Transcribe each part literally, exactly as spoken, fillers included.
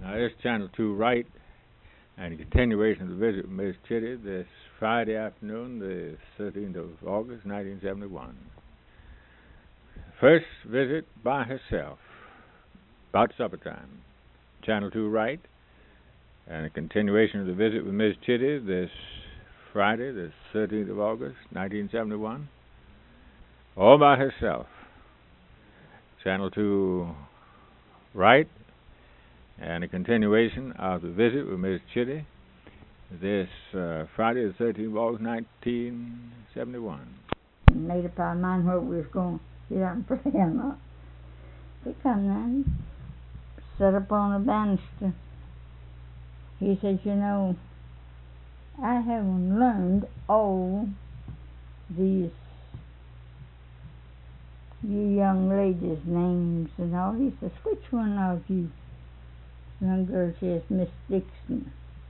Now, this Channel two right, and a continuation of the visit with Miss Chitty this Friday afternoon, the thirteenth of August, nineteen seventy-one. First visit by herself, about supper time. Channel two right, and a continuation of the visit with Miss Chitty this Friday, the thirteenth of August, nineteen seventy-one. All by herself. Channel two right, and a continuation of the visit with Miss Chitty this uh, Friday, the thirteenth of August, nineteen seventy-one. Made up our mind where we was going to get out and pray or not. We come then, set up on a banister. He says, you know, I haven't learned all these you young ladies' names and all. He says, which one of you young girls is Miss Dixon?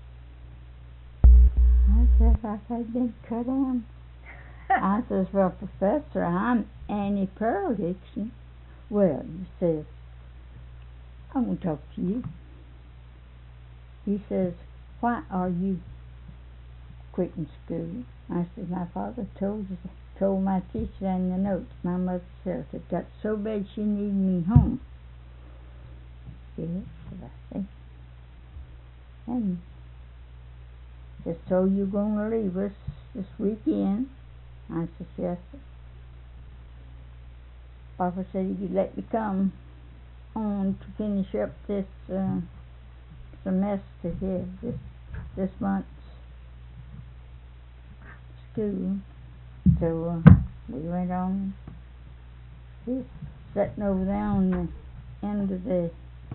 I said, like I'd been cut on. I says, well, Professor, I'm Annie Pearl Dixon. Well, he says, I want to talk to you. He says, why are you quitting school? I said, my father told us, told my teacher in the notes, my mother said it got so bad she needed me home. Yes, said I think. And just so you're going to leave us this weekend? I said, yes, sir. Papa said he could let me come on to finish up this uh, semester here, this, this month's school. So uh, we went on, just sitting over there on the end of the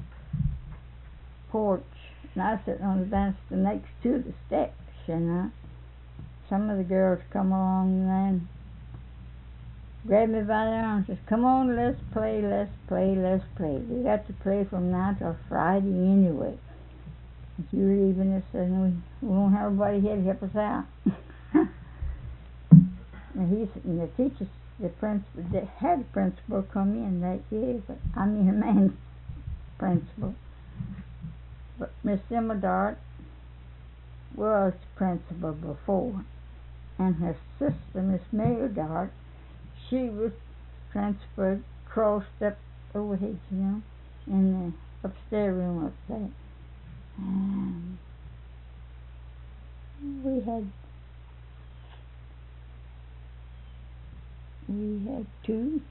porch, and I was sitting on the banister next to the steps, you know. Some of the girls come along and grabbed me by the arm and says, come on, let's play, let's play, let's play. We got to play from now till Friday anyway. If you're leaving us, and we, we won't have everybody here to help us out. And he's, and the teachers, the principal, the head principal come in that year, but I mean the main principal. But Miss Emma Dart was principal before, and her sister, Miss Mary Dart, she was transferred, crossed up overhead, you know, in the upstairs room up there. And we had we had two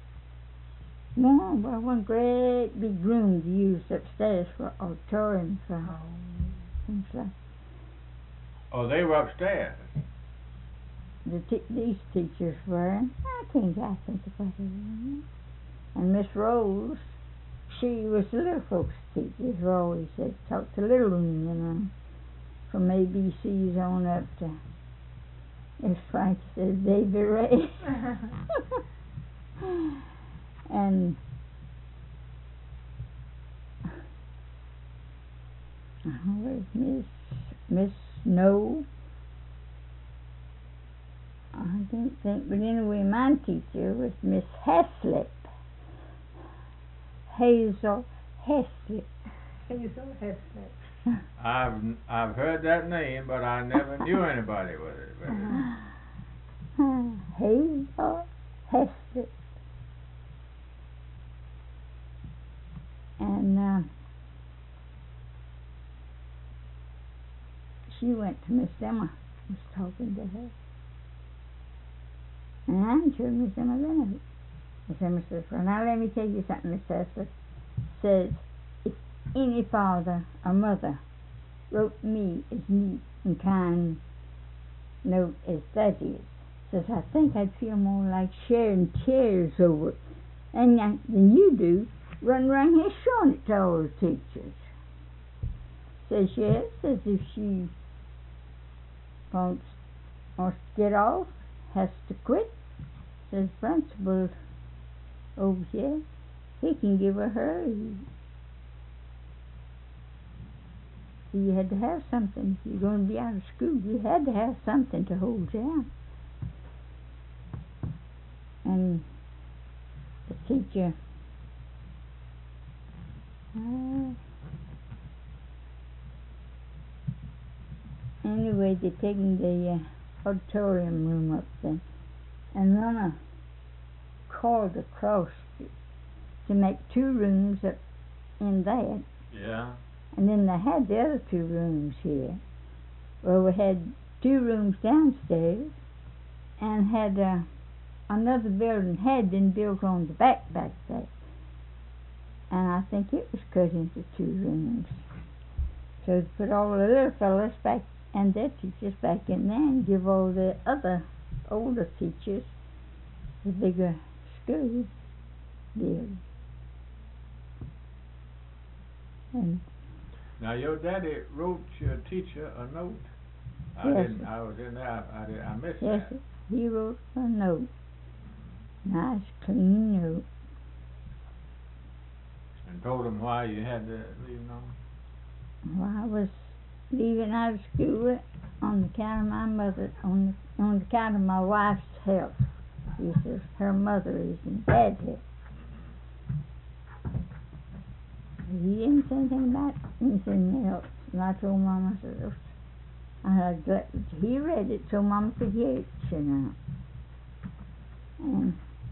no, well, one great big room to use upstairs for auditorium for things like. Oh, they were upstairs. The t- these teachers were, and I think I think about it. And Miss Rose, she was the little folks' teacher. As we always said, talk to little ones, you know, from A B C's on up to, as Frank says, Baby Ray. And uh, where's Miss Miss Snow? I didn't think, but anyway, my teacher was Miss Heslip. Hazel Heslip. Hazel Heslip. I've I've heard that name, but I never knew anybody with it. With it. Hazel Heslip. And uh, she went to Miss Emma, was talking to her. And I'm sure Miss Emma then. Miss Emma says, well, now let me tell you something, Miss Hester. Says, if any father or mother wrote me as neat and kind note as that is, says, I think I'd feel more like sharing tears over it and, uh, than you do, run around here showing it to all the teachers. Says, yes, says if she wants, wants to get off, has to quit, says principal over here, he can give her her. So you had to have something. If you're going to be out of school, you had to have something to hold you out. And the teacher, uh, anyway, they taken the uh, auditorium room up there and run a cord across it to make two rooms up in that. Yeah. And then they had the other two rooms here. Well, we had two rooms downstairs and had uh, another building had been built on the back back there. And I think it was cut into two rooms. So to put all the little fellas back and their teachers back in there and give all the other older teachers the bigger school building. And Now your daddy wrote your teacher a note. I Yes, didn't. sir. I was in there. I, I, did, I missed yes, that. he wrote a note. Nice, clean note. And told him why you had to leave him on. Well, I was leaving out of school on account of my mother, on the, on account of my wife's health. He says her mother is in bad health. He didn't say anything about anything else. And I told Mama, I said, I glad he read it so Mama could hear it, you know. And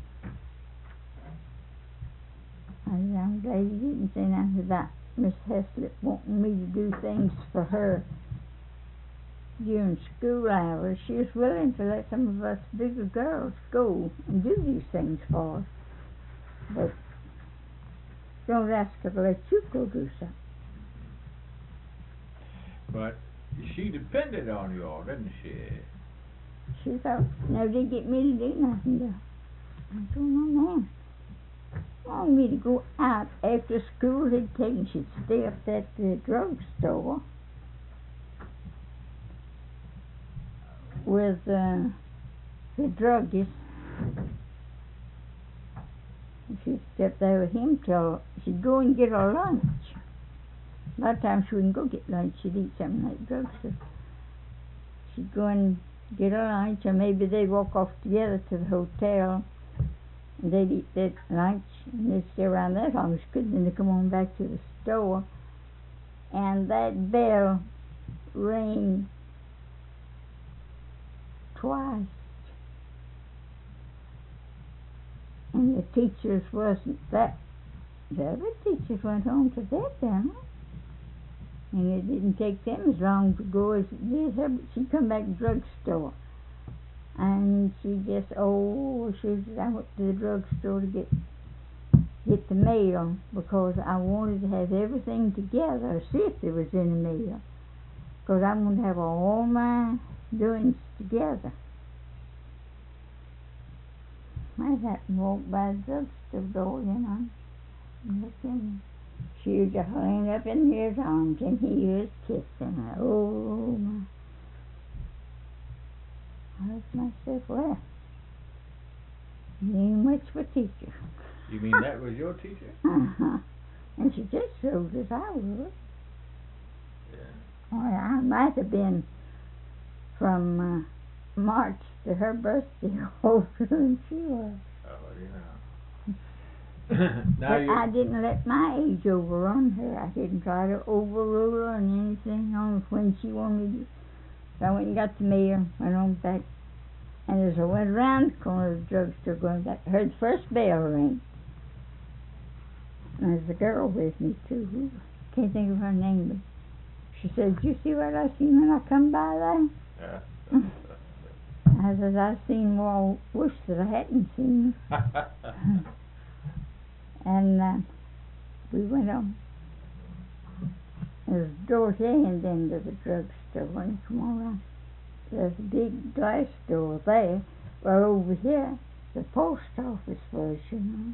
I said, I'm glad you didn't say nothing about Miss Heslip wanting me to do things for her during school hours. She was willing to let some of us bigger girls go and do these things for us. But don't ask her to let you go do something. But she depended on you all, didn't she? She thought, no, they get me to do nothing. To. I told my man, wanted me to go out after school had taken. She'd stay up at the drugstore with uh, the druggist. She'd step there with him till she'd go and get her lunch. A lot of times she wouldn't go get lunch, she'd eat something like drugstore. She'd go and get her lunch, or maybe they'd walk off together to the hotel, and they'd eat their lunch, and they'd stay around there as long as she could, and then they'd come on back to the store, and that bell rang twice. And the teachers wasn't that, the other teachers went home to bed then. And it didn't take them as long to go as it did her, but she'd come back to the drugstore. And she just, oh, she said, I went to the drugstore to get get the mail because I wanted to have everything together, see if there was any mail. Because I wanted to have all my doings together. I happened to walk by the drugstore door, you know, and look in. She was just laying up in his arms, and he was kissing her. Oh, my. I was myself, well, you ain't much of a teacher. You mean that was your teacher? Uh-huh. And she just showed as I was. Yeah. Well, I might have been from uh, March to her birthday older than she was. Oh, you know. Now But you. I didn't let my age overrun her. I didn't try to overrule her on anything on when she wanted me to. So I went and got the mail, went on back, and as I went around the corner of the drugstore going back, I heard the first bell ring. And there's a girl with me too. Can't think of her name, but she said, "Did you see what I seen when I come by there?" Yeah. I said, "I seen more. Wish that I hadn't seen." And uh, we went on. There's a door at the end end of the drugstore when you come on around. There's a big glass door there. Well, over here, the post office was, you know.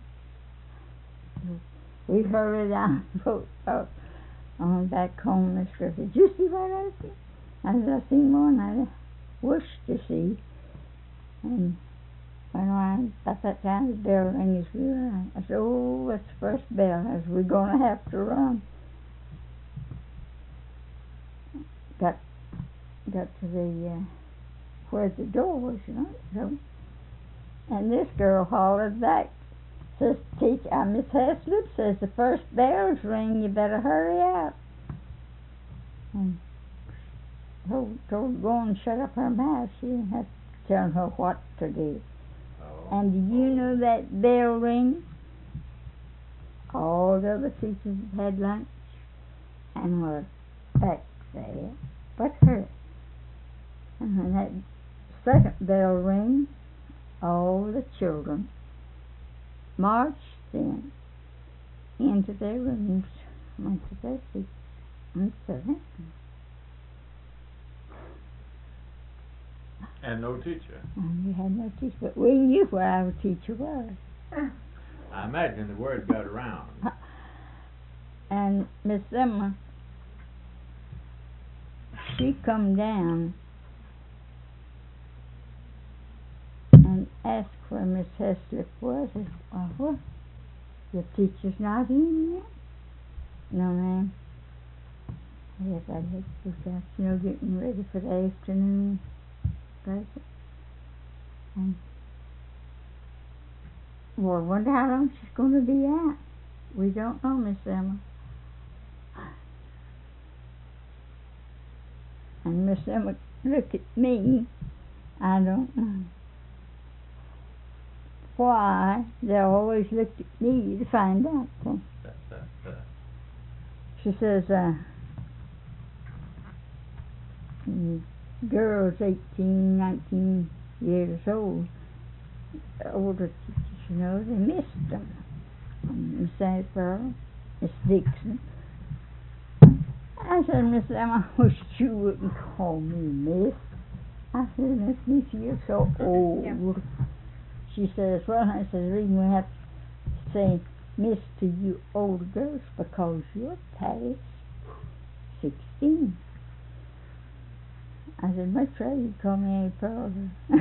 We hurried out and both up on back home. Miss Griffith, "Did you see what I see?" I said, "I seen more than I wished to see." And went around, about that time the bell rang as we were out. I said, "Oh, that's the first bell. I said, we're going to have to run." Got got to the, uh, where the door was, you know, so. And this girl hollered back, says, "Teacher, uh, Miss Heslip says the first bell's ring, you better hurry out." And told, told her to go and shut up her mouth. She didn't have to tell her what to do. Oh. And do you know that bell ring? All the other teachers had lunch and were back there, but her. And when that second bell rings, all the children marched in into their rooms, went to their seats, and sat down. And no teacher. And we had no teacher, but we knew where our teacher was. I imagine the word got around. And Miss Emma, she come down and asked where Miss Heslip was. I said, well, what? Your teacher's not in yet? No, ma'am. Yes, I had to out, you know, getting ready for the afternoon lesson. And, well, I wonder how long she's going to be out. We don't know, Miss Emma. And Miss Emma looked at me. I don't know why. They always looked at me to find out. So she says, uh, girls eighteen, nineteen years old, older teachers, you know, they missed them. Miss Asborough, Miss Dixon. I said, Miss Emma, I wish you wouldn't call me Miss. I said, Miss Miss, you're so old. Yeah. She says, well, I said, the reason we have to say Miss to you older girls because you're past sixteen. I said, much rather you call me a Pearl.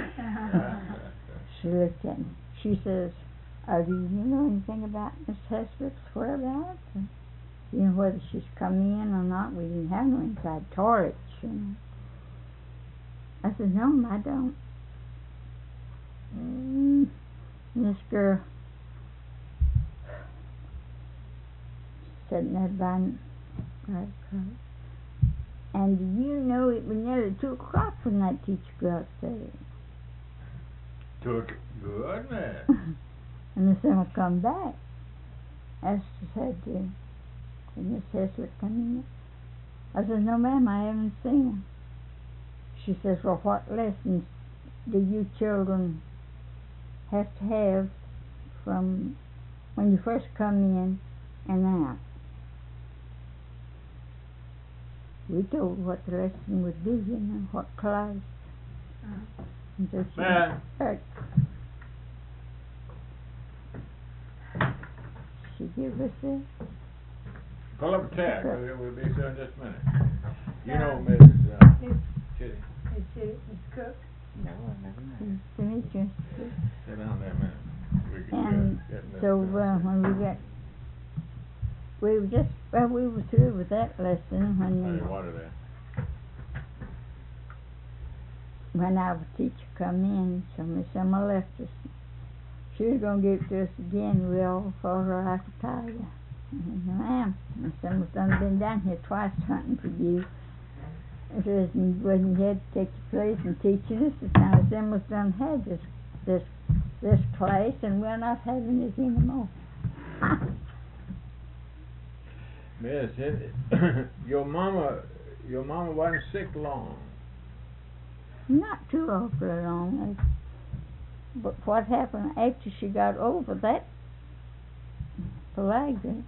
She looked at me. She says, oh, do you know anything about Miss Heslip's whereabouts? You know, whether she's come in or not? We didn't have no inside toilets, you know. I said, no, I don't. Mm, this girl sitting there by, by the cross. And do you know it was nearly two o'clock when that teacher got upstairs? Took goodness. And Miss Emma come back. Esther said to her, did Miss Heslip come in? I said, no, ma'am, I haven't seen her. She says, well, what lessons do you children have to have from when you first come in and out? We told what the lesson would be, you know, what class. Uh-huh. And so she Man. heard. She gave us a... Pull up a tag. We'll, we'll be there in just a minute. You know, Miss Uh, Miss Chitty. Miss Chitty, Miss Cook. No, never mind. To meet you. Sit down there a minute. We can And get, get so uh, when we got, we were just, well, we were through with that lesson when the water there. when our teacher come in. So Miss Emma left us. She was going to give it to us again. We all thought her I could tell you. Ma'am, Miss Emma's done been down here twice hunting for you. It wasn't, wasn't you had to take your place and teaching us. It's now Miss Emma's done had this this this class, and we're not having it anymore. Miss, it, your mama, your mama wasn't sick long. Not too awfully long. But what happened after she got over that pellagra,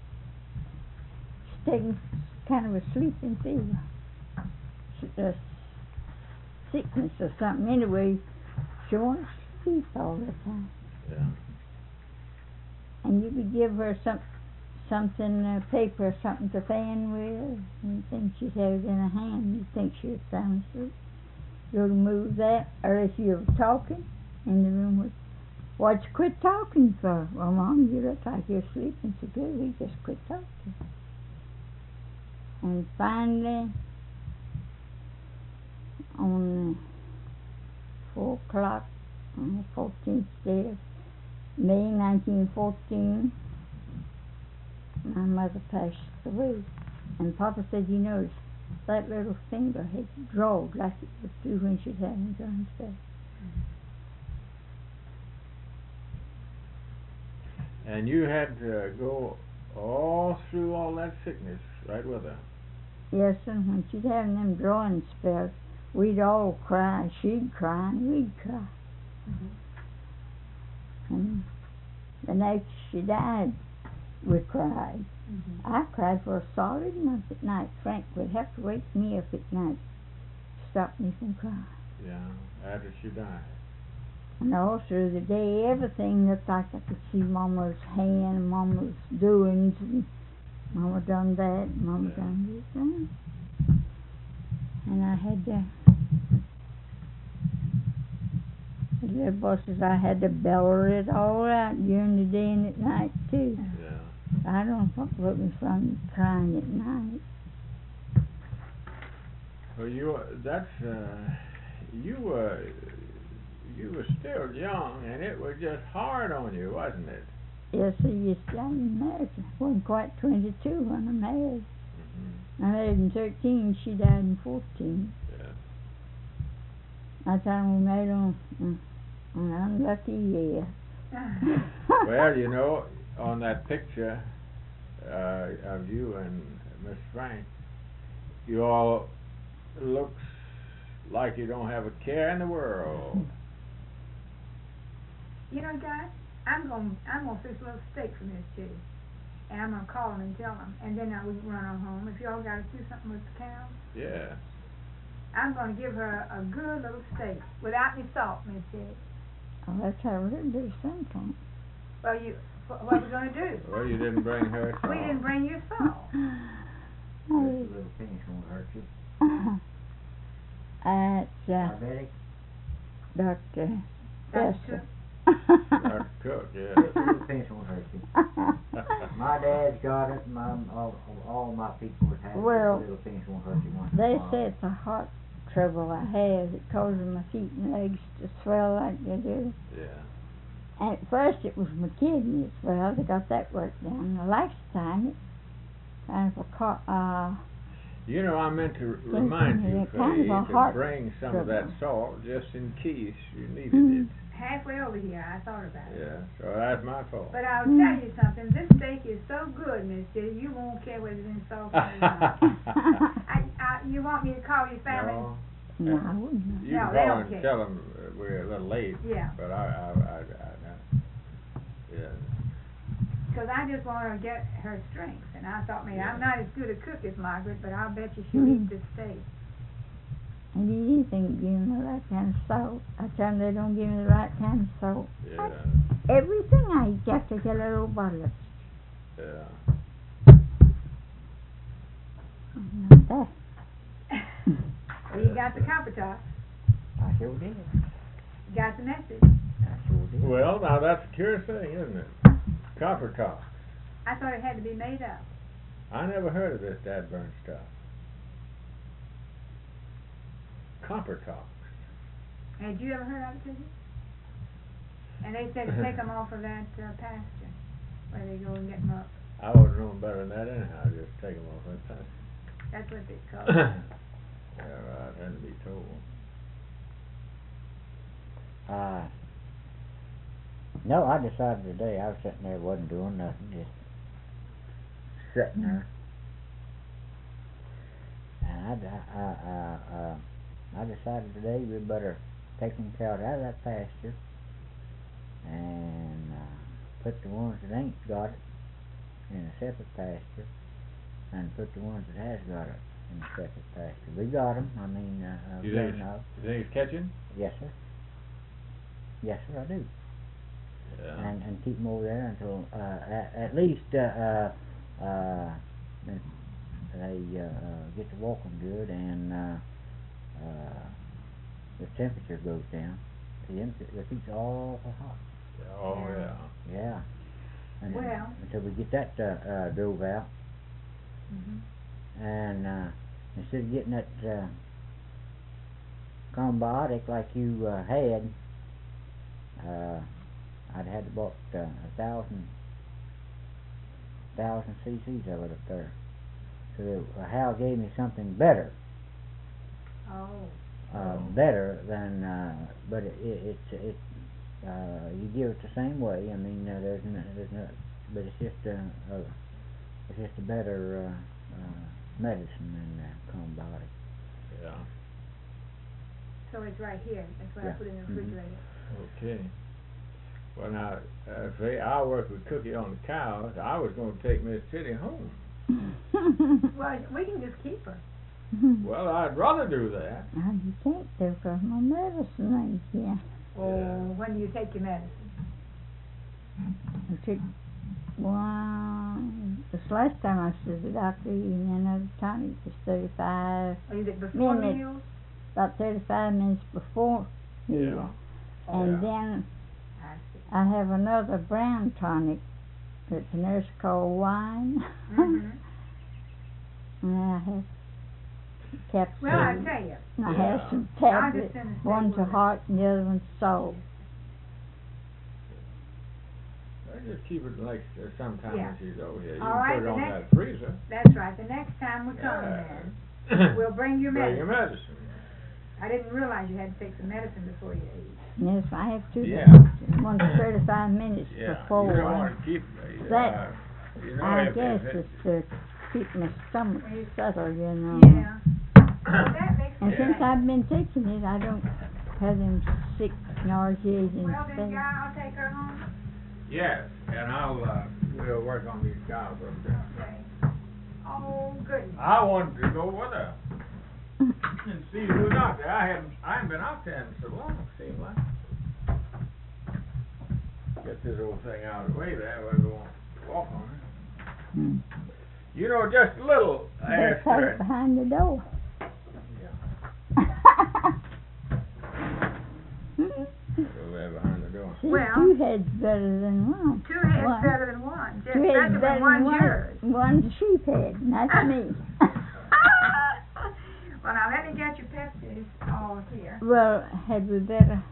she's taking kind of a sleeping fever, a sickness or something. Anyway, she wants to sleep all the time. Yeah. And you could give her some something, uh, paper or something to fan with, and you think she'd have it in her hand, you think she was sound asleep. You'll move that, or if you're talking in the room with, what'd you quit talking for? Well, Mom, you look like you're sleeping so good, we just quit talking. And finally, on the four o'clock on the fourteenth day of May nineteen fourteen, my mother passed away. And Papa said, you know, that little finger had drawed like it was do when she'd had me done stuff. And you had to go all through all that sickness right with her. Yes, and when she'd having them drawing spells, we'd all cry. She'd cry and we'd cry. Mm-hmm. And the night she died, we cried. Mm-hmm. I cried for a solid month at night. Frank would have to wake me up at night to stop me from crying. Yeah, after she died. And all through the day, everything looked like I could see Mama's hand, Mama's doings, and Mama done that, and Mama yeah. done this, and, and I had to, the little bosses, I had to bellow it all out during the day and at night, too. Yeah. I don't know what put me from crying at night. Well, you, that's, uh, you were, you were still young, and it was just hard on you, wasn't it? Yes, sir, yes, I married. I wasn't quite twenty-two when I married. Mm-hmm. I married in thirteen, she died in fourteen. Yeah. That's how we married on, on an unlucky year. Well, you know, on that picture uh, of you and Miss Frank, you all looks like you don't have a care in the world. You know, guys, I'm going I'm gonna fix a little steak for Miss Chitty, and I'm gonna call them and tell them, and then I we can run her home. If y'all got to do something with the cows, Yeah. I'm gonna give her a good little steak without any salt, Miss Chitty. Oh, that's how we do something. Well, you wh- what are we gonna do? Well, you didn't bring her salt. We didn't bring you salt. Just a little finish won't hurt you. That's uh, Diabetic? Doctor Doctor Doctor Cook, yeah. Just a little finish won't hurt you. My dad's got it. My all, all my people would have well, it. Just a little finish won't hurt you once. They say it's a heart trouble I have. It causes my feet and legs to swell like they do. Yeah. And at first it was my kidneys. Well, they got that worked down. The last time it kind of a car, uh, You know, I meant to remind you, kind Faye, of a to heart bring some of that trouble. salt just in case you needed Mm. it. halfway over here, I thought about it. Yeah, so that's my fault. But I'll Mm. tell you something. This steak is so good, Miss Chitty, you won't care whether it's in salt or not. I, I, you want me to call your family? No, no, I wouldn't. you No, can they call don't and care. tell them uh, we're a little late. Yeah. But I, I, I, I, I yeah. Because I just want her to get her strength. And I thought, man, Yeah. I'm not as good a cook as Margaret, but I'll bet you she'll Mm. eat this steak. And you think give them the right kind of salt. I tell them they don't give me the right kind of salt. Yeah. I, everything I eat, I take a little bottle of Yeah. not that. Well, you got the copper top. I sure did. You got the message. I sure did. Well, now that's a curious thing, isn't it? Copper talk. I thought it had to be made up. I never heard of this dadburn stuff. Copper talk. Had you ever heard of it, did you? And they said to take them off of that uh, pasture, where they go and get them up. I was knowing better than that anyhow. Just take them off that pasture. That's what they call it. Yeah, right. Had to be told. Uh, no, I decided today I was sitting there, wasn't doing nothing, just sitting there. And I, I, I, uh, I decided today we better take them cows out of that pasture and uh, put the ones that ain't got it in a separate pasture and put the ones that has got it in a separate pasture. We got them, I mean, uh, uh, You good think, enough. you think he's catching? Yes, sir. Yes, sir, I do. Yeah. And and keep them over there until uh, at, at least uh, uh, uh, they uh, uh, get to walking good and uh, uh, the temperature goes down. The, the feet's awful hot. Oh, yeah. Yeah. And Well. until we get that uh, uh, drove out, Mm-hmm. and uh, instead of getting that uh, combiotic like you uh, had, uh, I'd had to bought uh, a thousand thousand cc's of it up there. So uh, Hal gave me something better. Oh. Uh, Oh. better than, uh, but it, it, it's, it, uh, you give it the same way. I mean, uh, there's no, there's no, but it's just a, a it's just a better, uh, uh, medicine than, uh, Combody. Yeah. So it's right here. That's what I Yeah. put in the Mhm. refrigerator. Okay. Well, now, uh, see, I work with Cookie on the cows. I was going to take Miss Chitty home. Well, we can just keep her. Well, I'd rather do that. I can't do because my medicine ain't here. Oh, Yeah. when do you take your medicine? I took one. This last time I saw the doctor, he gave me another tonic. It was thirty-five, Or is it before Minute. meals? about thirty-five minutes before meal. Yeah. And Yeah. then I see. I have another brown tonic that the nurse called wine. Mm-hmm. And I have capsules. Well, I tell you, And I Yeah. have some I'll tablets. just send a One's a staple. heart and the other one's salt. I just keep it like uh, sometime Yeah. when she's over here. You All can right, put it the on next- that freezer. That's right. The next time we come Yeah. then, we'll bring your Bring medicine. your medicine. I didn't realize you had to take some medicine before you ate. Yes, I have two. Yeah. One's thirty-five minutes Yeah. before. You don't want to keep. Uh, That- you know, I if, guess if it, it's to keep my stomach settled, you know. Yeah. Well, that makes And me since think. I've been taking it, I don't have them sick, nauseating Well, then, things. guy, I'll take her home. yes, and I'll uh, we'll work on these cows up there. Okay. Oh, goodness. I wanted to go with her and see who's out there. I haven't I haven't been out there in so long. Seems like. Get this old thing out of the way there. Where we won't walk on it. Hmm. You know, just a little. They put it Esther. behind the door. Yeah. Go there behind the door. See, Well- two heads better than one. Two heads One. better than one. Just Two heads better better than one than one. yours. One's a sheep head, and that's me. Well, now let me get your Pepsi all here. Well, had we better...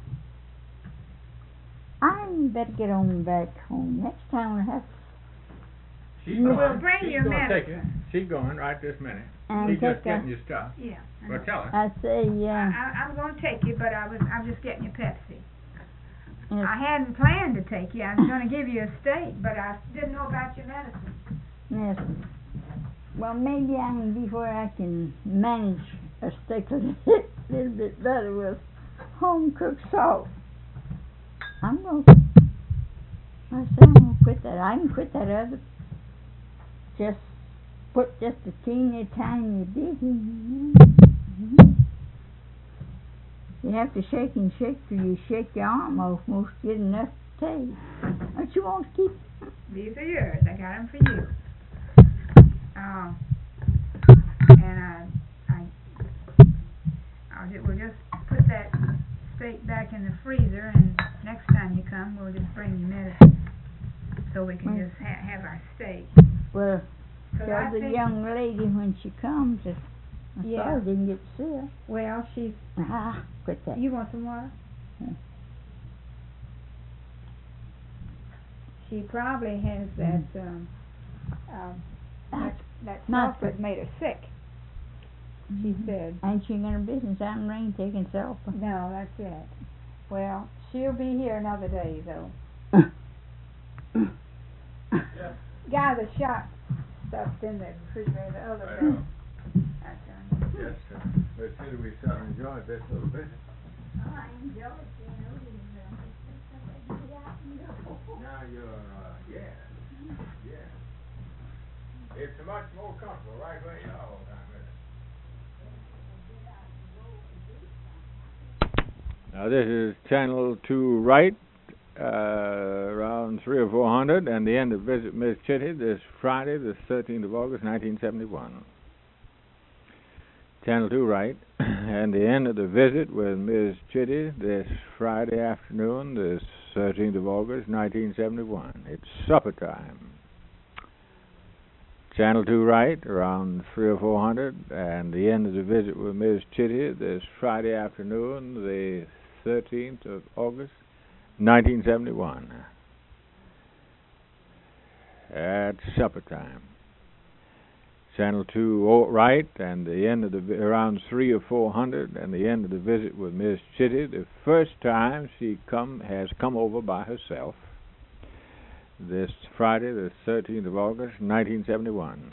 I better get on back home. Next time we'll have... She's We'll going. bring She's your gonna take it. medicine. She's going right this minute. And She's just take a- getting your stuff. Yeah. I Well, know. tell her. I say, I, uh... I, I'm going to take you, but I was I'm just getting you Pepsi. yes, I hadn't planned to take you. I was going to give you a steak, but I didn't know about your medicine. yes. Well, maybe I can be where I can manage a steak a little, little bit better with home-cooked salt. I'm going to... I say I'm going to quit that. I can quit that other... Just put just a teeny tiny bit in there. You have to shake and shake till you shake your arm off most to get enough to taste. Don't you want to keep... These are yours. I got them for you. Uh, and I, I, I'll just, we'll just put that steak back in the freezer, and next time you come, we'll just bring you medicine so we can Mm. just ha- have our steak. Well, 'Cause tell I the think- young lady when she comes that I Yeah. sorry didn't get to see her. Well, she's. Ah, quit that. You want some water? Yeah. She probably has that. Um, um, that that Not sulfur good. made her sick. She said. Ain't she got her business out in rain taking sulfur? No, that's it. Well, she'll be here another day, though. Yeah. Guy that shot stuffed in the refrigerator the other I day. know. That's right. Yes, sir. But still, we certainly enjoyed this little bit. I enjoy it, you know. Now you're, uh, yeah, yeah. It's much more comfortable right where you are all the time, isn't it? Now this is channel two right, uh, around three or four hundred, and the end of Visit Miss Chitty this Friday, the thirteenth of August, nineteen seventy-one. Channel two right, and the end of the visit with Miss Chitty this Friday afternoon, this thirteenth of August, nineteen seventy-one. It's supper time. Channel two right, around three or four hundred, and the end of the visit with Miss Chitty this Friday afternoon, the thirteenth of August, nineteen seventy-one. At supper time. Channel two o- right, and the end of the vi- around three or four hundred, and the end of the visit with Miss Chitty. The first time she come has come over by herself. This Friday, the thirteenth of August, nineteen seventy-one.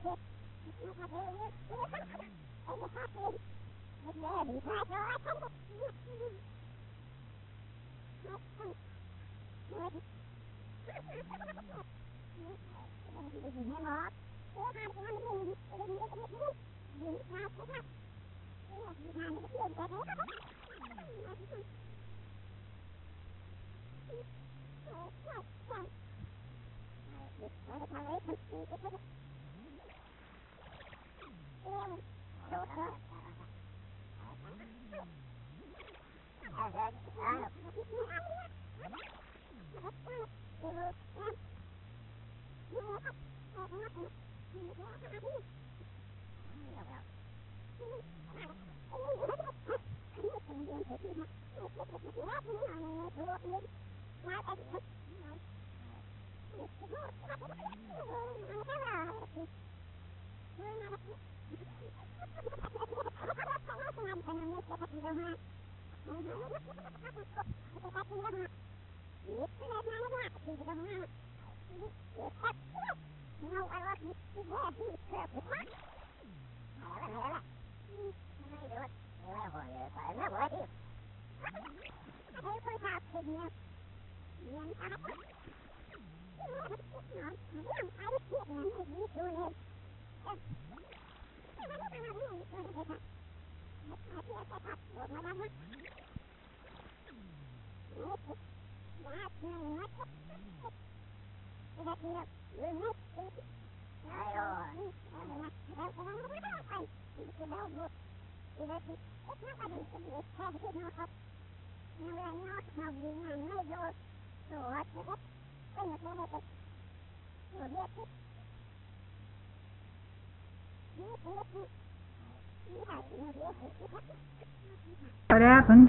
What happened?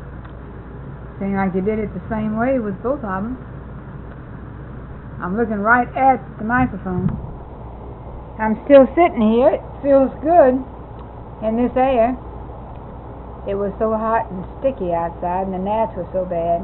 Seemed like you did it the same way with both of them. I'm looking right at the microphone. I'm still sitting here. It feels good in this air. It was so hot and sticky outside, and the gnats were so bad.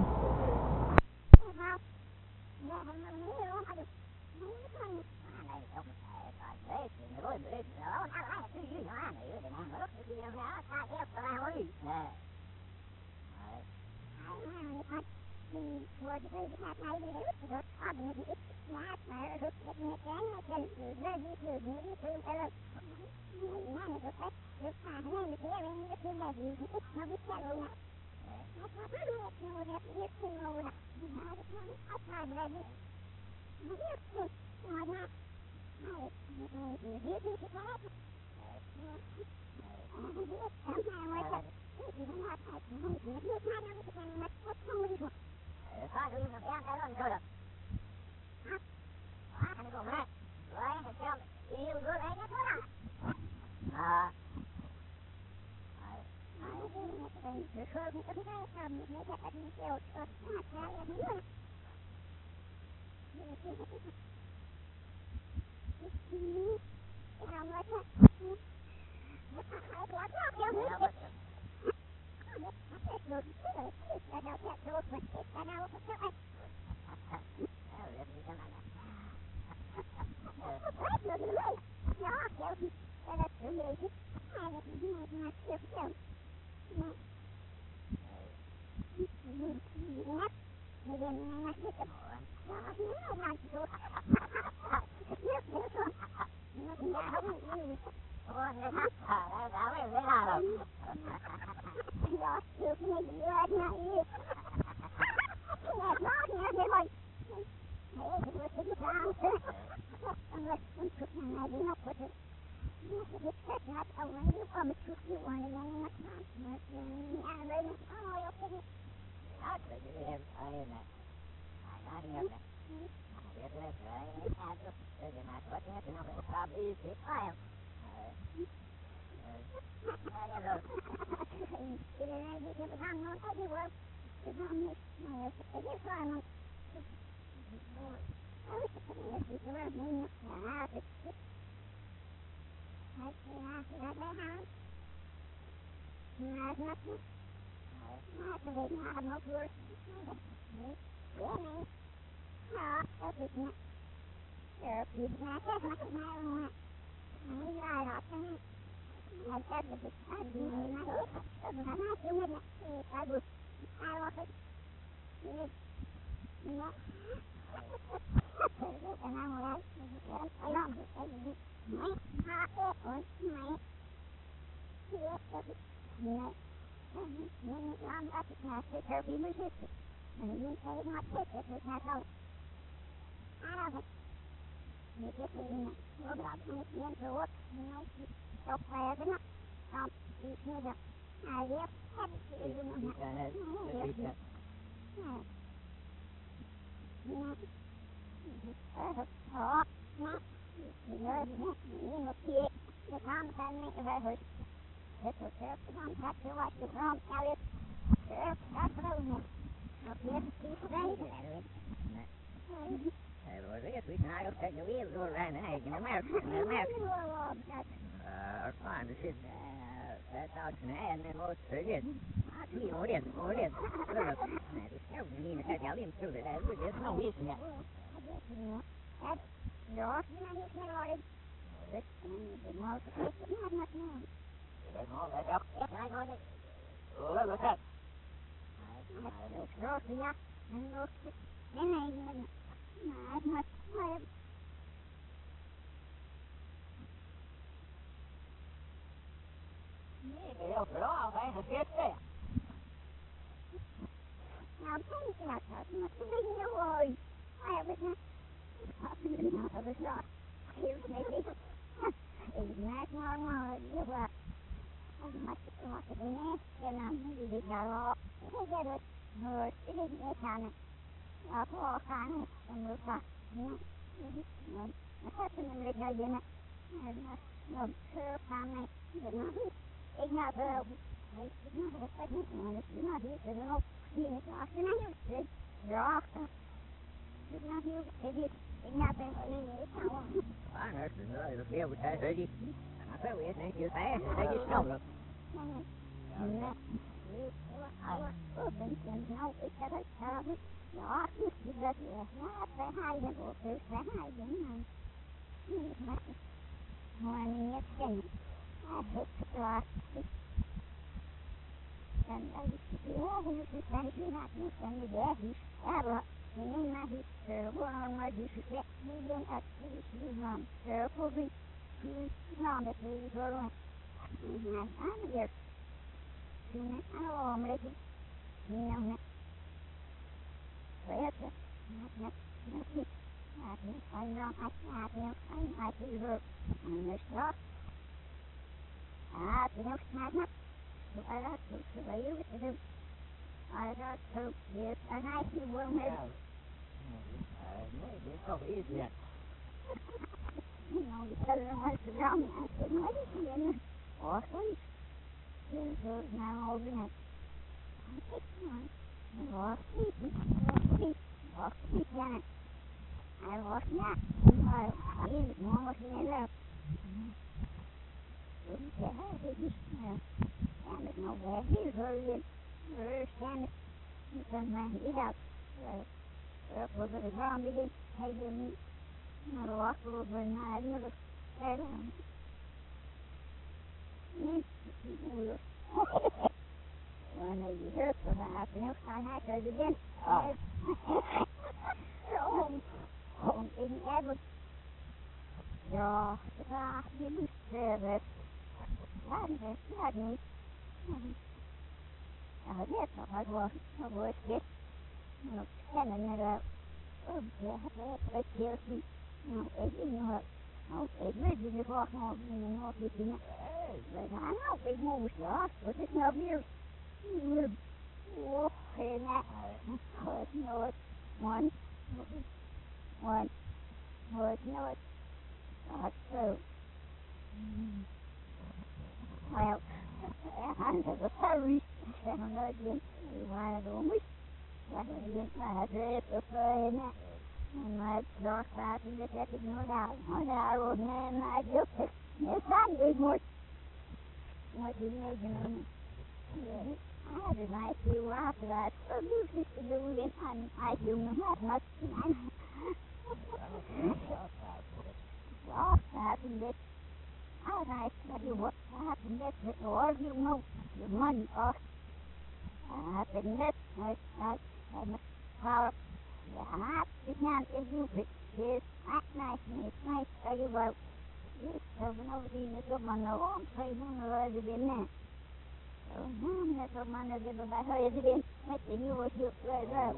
that's it, or you know, your money off. I've been this, I, I, I'm a power. I can't give you pictures. That's nice, and it's nice to tell you about. Yes, I've never seen this woman in a long time, on the road again now. So, I'm not the man that did about her again. Let's see, you were here right out.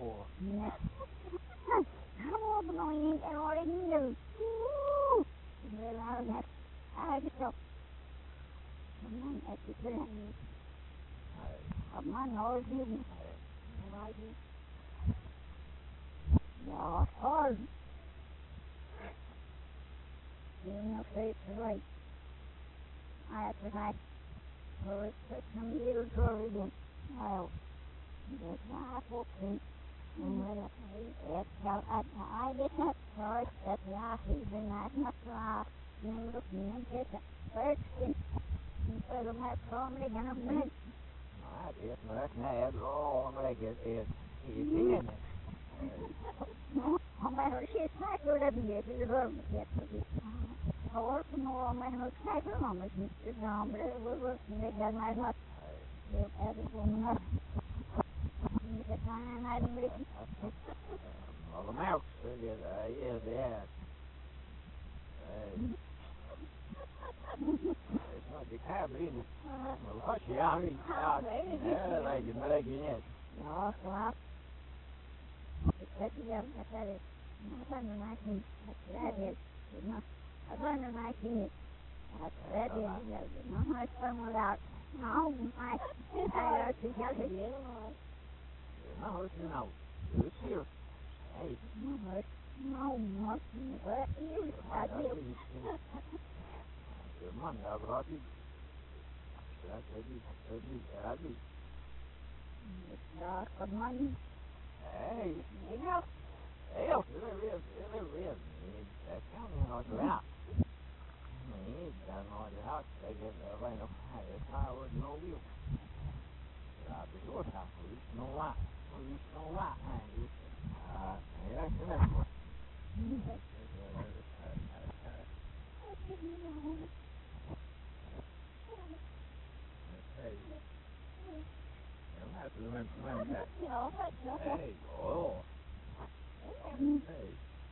I'm going in there already knew. Well, I'll have, I'll just go. Come on, that's the thing. Come on, all of you. Yeah, it's hard. You know, it's right. I have to like, so it's put some years early then. Well, there's my footprint. And well, it's how I, I did not start that last season. I must last. And looking at this first thing. Instead of my family, gonna win. I guess that's not all I guess is he's in it. No matter she's not good at it, it's wrong with it. I work more on my house, I don't know, it's wrong, but it will work, and they got my luck. They'll have it for me. The time I didn't really Well, the mouse, yes, uh, yes, yes. It's not the cabin. Well, hush, yeah, I mean, yeah, like it, like it, yes. No, so I'll That's yeah, that's that is. I found a nice thing. That's that is. No, I found a nice thing. That's that is. No, I found it out. No, I, I got to tell you. No, it's no. It's here. Hey. No, it's no, no, what you I do. Your money, I brought you. That's what you, that's what you, I do. It's not for money. Hey. You know. Hey, there is, there is. That counting on the house. He's done on the house. They get the rain of it's not worth no deal. I'll be your house. Police know why. Police know why. Uh, yeah, that's the one. Hey. I'm happy to remember that. Hey, oh. Hey.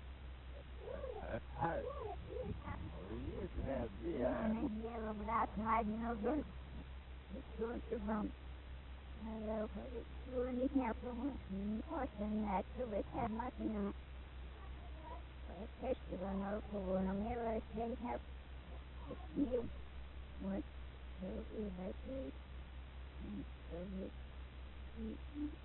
Hey. Yes, that's yeah. Yeah, but that's not no good. It's good to run. Hello, but it's really helpful. Important that to it have nothing on it. But it's just to know for when I'm here, I say help. It's you. What? So we have to eat. And so we eat.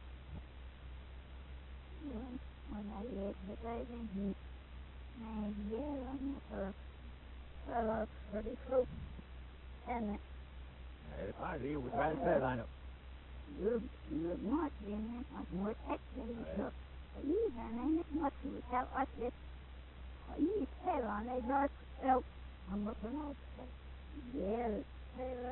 When I eat the baby, I hear on the first. Well, it's pretty fruit. And it. If I deal with that, that I know. Good, good much in it, much more texture. So, you and it much without us this. You said on it, not so. I'm looking out. Yeah, Taylor.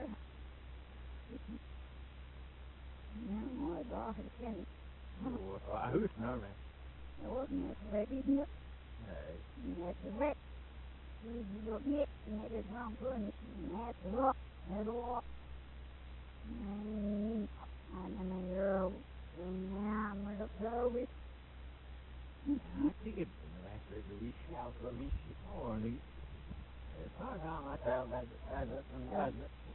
No more off again. Who's no man? It wasn't a baby, no. Hey. That's a wreck. You look it, and it is wrong furniture, and that's a rock, that's a rock. And I'm a girl, and now I'm a little over. I think it's after the week out for me, or the. It's not how I tell that, that, that, that,